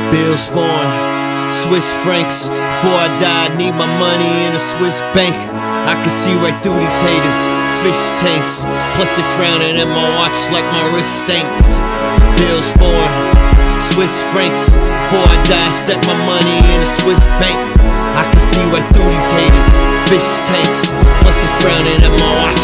Bills foreign, Swiss francs. Before I die, I need my money in a Swiss bank. I can see right through these haters, fish tanks. Plus they frowning at my watch like my wrist stinks. Bills foreign, Swiss francs. Before I die, stack my money in a Swiss bank. I can see right through these haters, fish tanks. Plus they frowning at my watch.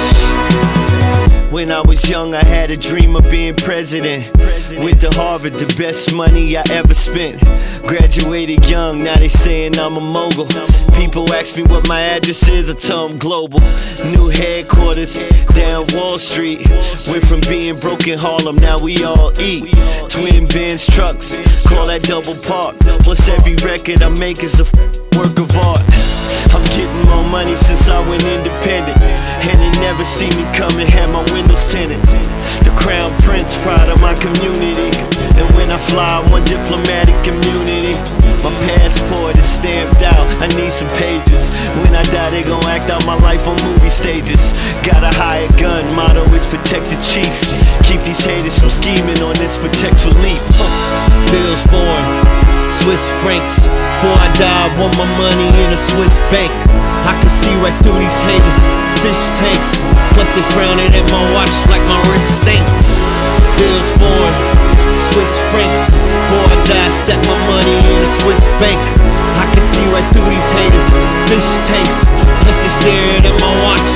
When I was young, I had a dream of being president. Went to Harvard, the best money I ever spent. Graduated young, now they saying I'm a mogul. People ask me what my address is, I tell them global. New headquarters down Wall Street. Went from being broke in Harlem, now we all eat. Twin Benz trucks, call that double park. Plus every record I make is a work of art. I'm getting more money since I went independent, and they never see me coming, had my windows tinted. The crown prince, proud of my community. And when I fly, I want diplomatic immunity. My passport is stamped out, I need some pages. When I die, they gon' act out my life on movie stages. Got a hired gun, motto is protect the chief. Keep these haters from scheming on this protect Philippe. Bills foreign, Swiss francs. Before I die, I want my money in a Swiss bank. I can see right through these haters, fish tanks. Plus they frowning at my watch like my wrist stinks. Bills foreign, Swiss francs. Before I die, stack my money in a Swiss bank. I can see right through these haters, fish tanks. Plus they staring at my watch.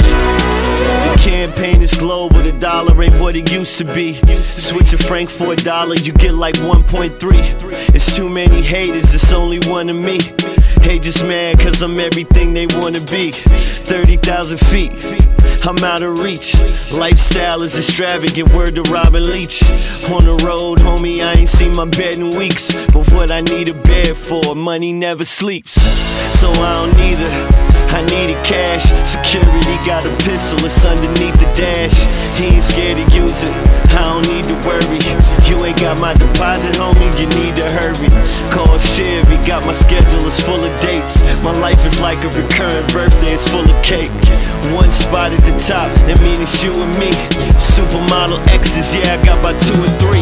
The campaign is global, the dollar ain't what it used to be. Switch a franc for $1, you get like 1.3. It's too many haters, it's only one of me. Hey, just mad cause I'm everything they wanna be. 30,000 feet, I'm out of reach. Lifestyle is extravagant, word to Robin Leach. On the road, homie, I ain't seen my bed in weeks. But what I need a bed for, money never sleeps. So I don't need it, I needed cash. Security got a pistol, it's underneath the dash. He ain't scared to use it, I don't need to worry. You ain't got my deposit, homie, you need to hurry. Call Chevy, got my schedule, it's full of dates. My life is like a recurring birthday, it's full of cake. One spot at the top, that mean it's you and me. Supermodel X's, yeah, I got about 2 or 3.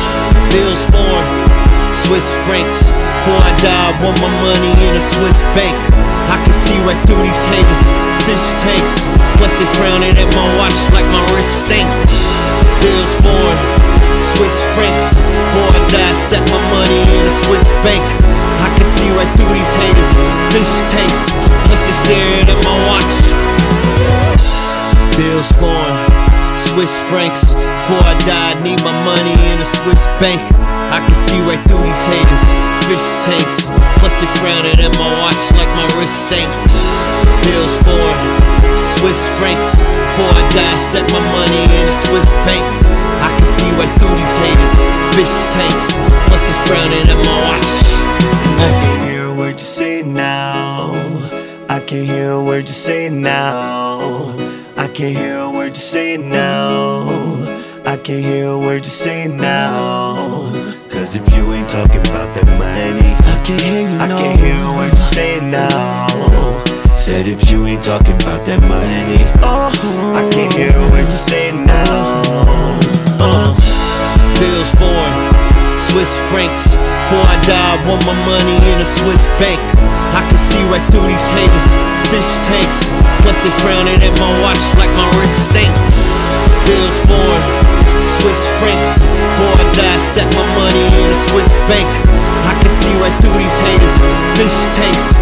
Bills foreign, Swiss francs. Before I die, I want my money in a Swiss bank. I can see right through these haters, fish tanks. Plus they frowning at my watch like my wrist stinks. Bills foreign, Swiss francs. Before I die, stack my money in a Swiss bank. I can see right through these haters, fish tanks. Plus they staring at my watch. Bills foreign, Swiss francs. Before I die, I need my money in a Swiss bank. I can see right through these haters, fish tanks. Plus they frowning at my watch like my wrist stinks. Bills foreign, Swiss francs. Before I die, stack my money in a Swiss bank. I can see right through these haters, fish tanks. Plus they frowning at my watch. I can hear a word you say now. I can hear a word you say now. I can hear a word you say now. I can hear a word you say now. Cause if you ain't talking about that money, I can hear you, I can hear a word you say now. Said if you ain't talking about that money, I can hear a word you say now. Bills foreign, Swiss francs. Before I die, I want my money in a Swiss bank. I can see right through these haters, fish tanks. Plus they frowning at my watch like my wrist stinks. Bills foreign, Swiss francs. Before I die, stack my money in a Swiss bank. I can see right through these haters, fish tanks.